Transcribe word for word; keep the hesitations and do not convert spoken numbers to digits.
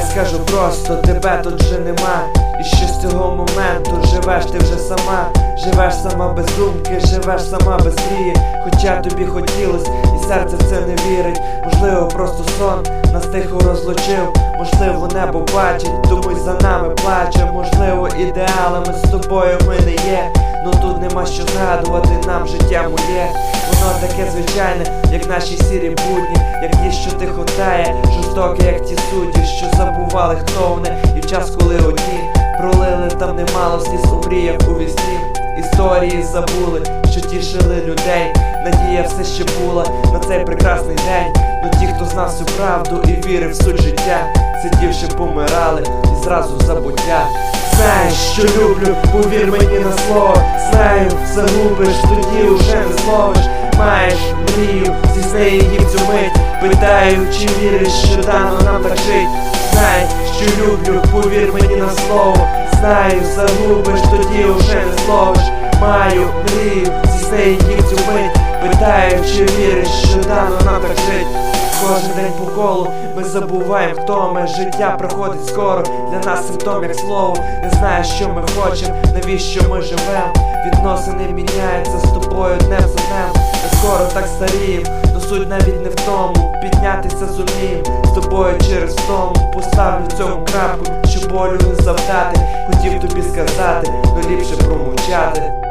скажу просто, тебе тут вже нема. І що з цього моменту живеш ти вже сама. Живеш сама без думки, живеш сама без мрії. Хоча тобі хотілось, і серце в це не вірить. Можливо, просто сон нас тихо розлучив. Можливо, небо бачить, тому й за нами плаче. Можливо, ідеалами з тобою ми не є. Ну тут нема що згадувати, нам життя моє. Воно таке звичайне, як наші сірі будні, як ті, що тихо тає, жорстоке, як ті судді, що забували, хто вони. І в час, коли одні пролили там немало сліз у мріях у вісні. Історії забули, що тішили людей. Надія все ще була на цей прекрасний день. Но ті, хто знав всю правду і вірив в суть життя, сидівши помирали і зразу забуття. Знаєш, що люблю, повір мені на слово. Знаю, загубиш, тоді уже не зловиш. Маєш мрію, здійсни її в цю мить. Питаю, чи віриш, що дано нам так жить. Знай, що люблю, повір мені на слово. Знаю, загубиш, тоді уже не зловиш. Маю мрію, здійсни її в цю мить. Питаю, чи віриш, що дано нам так жить. Кожен день по колу ми забуваємо, хто ми. Життя проходить скоро, для нас симптом як слово. Не знаю, що ми хочемо, навіщо ми живем. Відносини міняються з тобою днем за днем. Ми скоро так старієм, но суть навіть не в тому. Піднятися зумієм з тобою через втому. Поставлю в цьому крапку, щоб болю не завдати. Хотів тобі сказати, но ліпше промовчати.